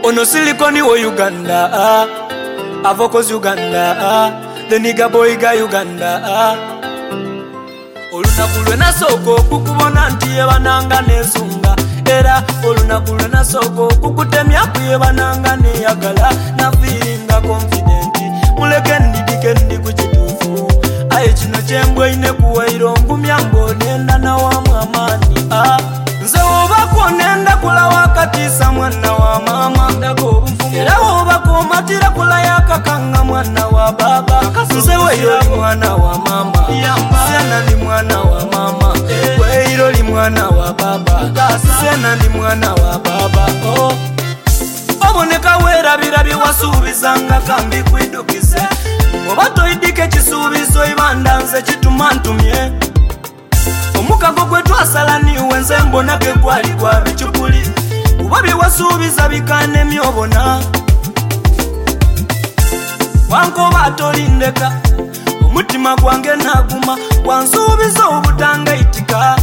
Ono silicone wo Uganda, Avocos Uganda, the nigga boy guy Uganda. Olunaku lwe nasooka okukubona nti yebananga nesunga, era olunaku lwe nasooka okukutemya kuyebananga neyagala, na feelinga confident muleke ndidike ndi ku kituufu. Aye kino kyembweine kuwairo ngumya mbonenda nawamu amaani. Nze wobako nenda kula wakatisa mwana wa mama, era wobako omatira kula yakakanga mwana wa baba. Nze weiro li mwana wa mama, sena ndi mwana wa mama, weiro li mwana wa baba, sena ndi mwana wa baba. Oboneka werabira biwasuubizanga kambi kwidukize, oba toyidike kisuubizo ibanda nze kituma ntumye. Omukago gwe twasala niwe nze mbona ke gwali gwa bicyukuli, kuba biwasuubiza bikane myobona. Wankoba tolindeka omutima gwange naguma, wansuubiza obutangayitika,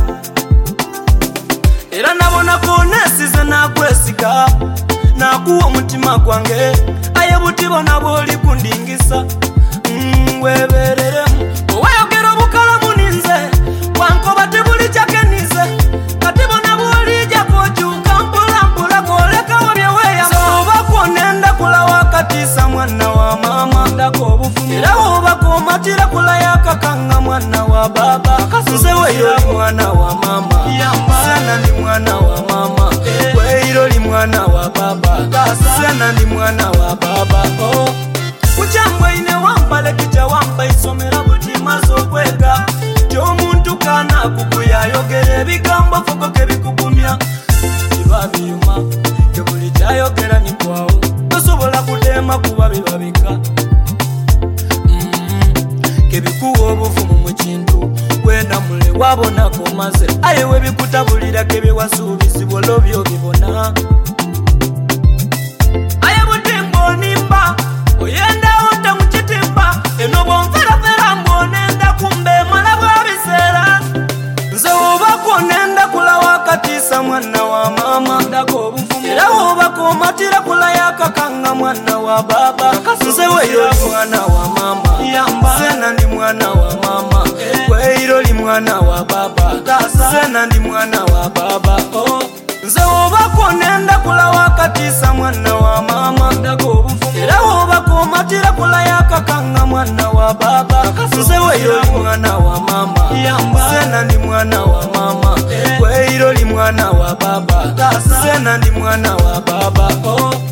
era nabonako nesize nakwesiga, nakuwa omutima gwange. Aye buti bona bwoli kundingisa, webereremu owayogera obukalamu ninze, wankoba tebuli kyakenize, kati bona bwolija kokyuka mpola mpola gwolekawo byeweyama. Obako nenda kula wakatisa mwana wa mama, era wobako omatira kula yakakanga mwana wa baba. Nze weiro li mwana wa mama, sena ndi mwana wa mama, weiro li mwana wa baba, sena ndi mwana wa baba. Kukyambweine wampale kija wampa isomera butima z'okwega, ky'omuntu kana kukuya yogera ebigambo fuko kebikugumya, biba biyuma kyebuli kyayogera nikwawo, tosobola kuteema kuba bibabika, kebikuwa obuvumu mu kintu wenda mule wabonako maze. Aye webikutabulira kebyewasuubizibwa olw'obyo bibona. Aye butimba onimba oyenda onta mu kitimba, eno bwonferafera mbonenda kumbe mala bwa biseera. Nze wobako nenda kula wakatisa mwana wa mama, era wobako omatira kula yakakanga mwana wa baba. Nze weiro li mwana wa mama, sena ndi mwana wa mama, weiro li mwana wa baba, sena ndi mwana wa baba. Nze wobako nenda kula wakatisa mwana wa mama, era wobako omatira kula yakakanga mwana wa baba. Nze weiro li mwana wa mama, sena ndi mwana wa mama, weiro li mwana wa baba, sena ndi mwana wa baba.